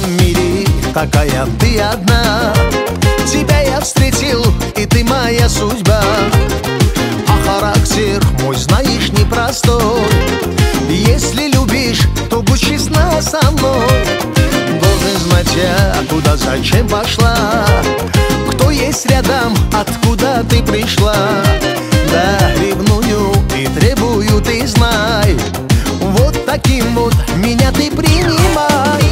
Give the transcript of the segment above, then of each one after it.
этом мире такая ты одна. Тебя я встретил, и ты моя судьба. А характер мой, знаешь, непростой. Если любишь, то будь честна со мной. Должен знать я, куда, зачем пошла, кто есть рядом, откуда ты пришла. Да, ревную и требую, ты знай. Вот таким вот меня ты принимай.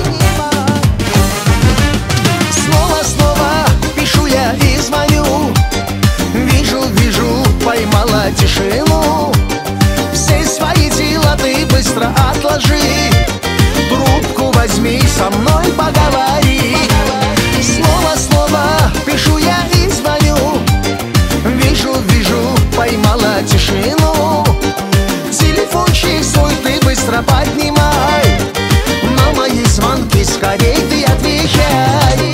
Снова пишу я и звоню. Вижу, поймала тишину. Все свои дела ты быстро отложи. Трубку возьми, со мной поговори. Снова пишу я и звоню. Вижу, поймала тишину. Телефончик свой ты быстро поднимай. На мои звонки скорей ты отвечай.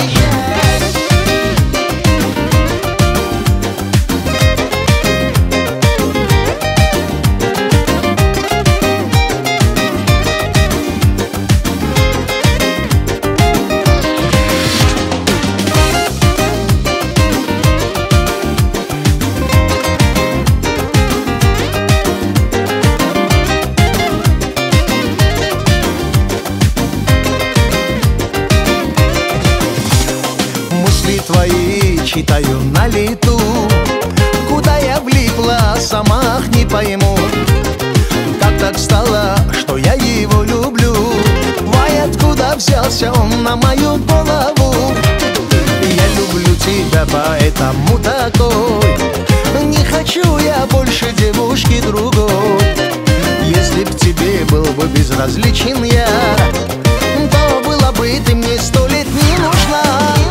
Твои читаю на лету. Куда я влипла, сама не пойму. Как так стало, что я его люблю? Вай, откуда взялся он на мою голову? Я люблю тебя, поэтому такой. Не хочу я больше девушки другой. Если б тебе был бы безразличен я, то была бы ты мне 100 лет не нужна.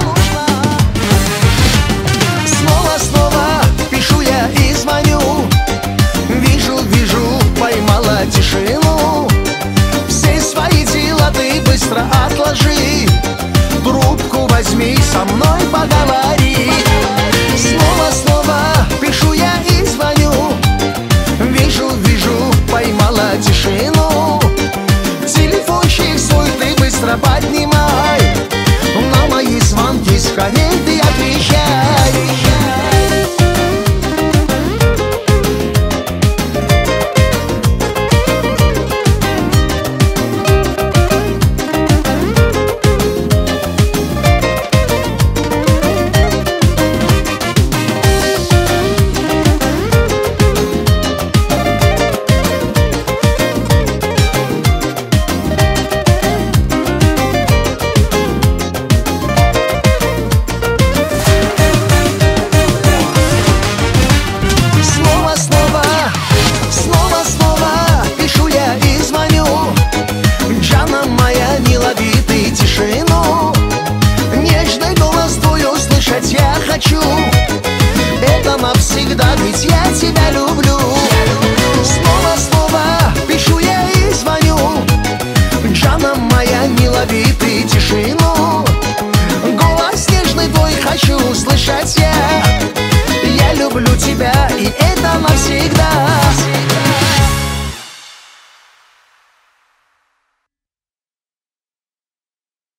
Снова пишу я и звоню. Вижу, поймала тишину. Все свои дела ты быстро отложи. Трубку возьми, со мной поговори. Снова пишу я и звоню. Вижу, поймала тишину. Телефончик свой ты быстро поднимай.